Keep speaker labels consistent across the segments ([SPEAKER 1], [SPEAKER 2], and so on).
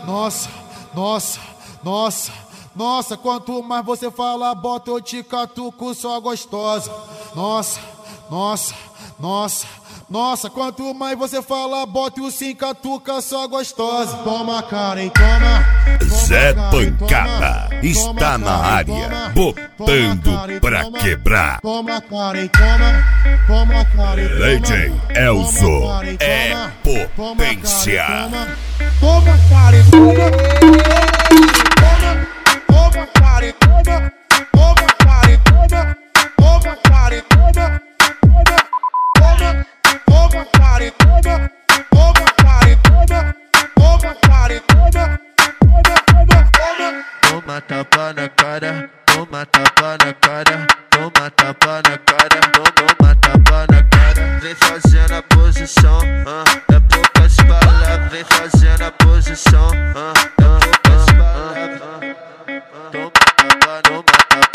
[SPEAKER 1] Nossa, nossa, nossa, nossa, quanto mais você fala, bota eu te catuco, só gostosa. Nossa, nossa, nossa, nossa, quanto mais você fala, bota o sim catuca, só gostosa. Toma Karen, toma.
[SPEAKER 2] Zé Pancada está na área, botando pra quebrar.
[SPEAKER 1] Toma Karen, toma. Toma Karen,
[SPEAKER 2] DJ Elzo é potência.
[SPEAKER 1] Toma Karen, toma. Toma Karen, toma. Toma Karen, toma. Toma Karen, toma. Toma Karen, toma. Toma Karen, toma. Toma Karen, toma.
[SPEAKER 3] Toma tapa na cara, toma tapa na cara, toma tapa na cara, toma tapa na cara. Vem fazendo a posição, é poucas palavras. Vem fazendo a posição, é poucas palavras. Toma tapa, toma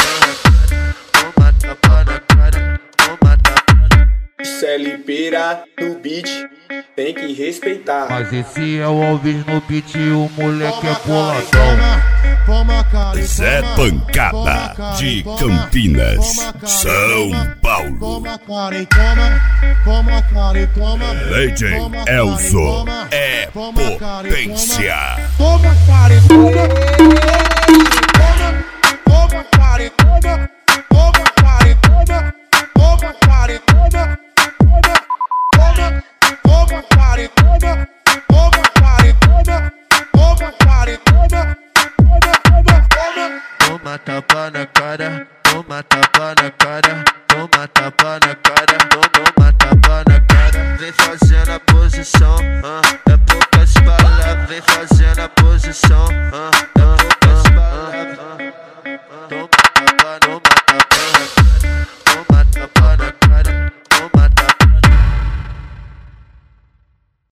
[SPEAKER 3] tapa na cara, toma tapa.
[SPEAKER 4] CLPira no beat, tem que respeitar.
[SPEAKER 3] Mas esse é o Alves no beat, o moleque é boladão.
[SPEAKER 2] Zé Pancada de Campinas, São Paulo. DJ Elzo é potência.
[SPEAKER 1] Toma Karen, toma. Toma Karen, toma. Toma Karen, toma. Toma Karen, toma. Toma Karen, toma. Toma Karen, toma. Toma Karen, toma.
[SPEAKER 3] Toma tapa na cara, toma tapa na cara, toma tapa na cara, toma tapa na cara. Vem fazendo a posição, é poucas palavras. Vem fazendo a posição, é poucas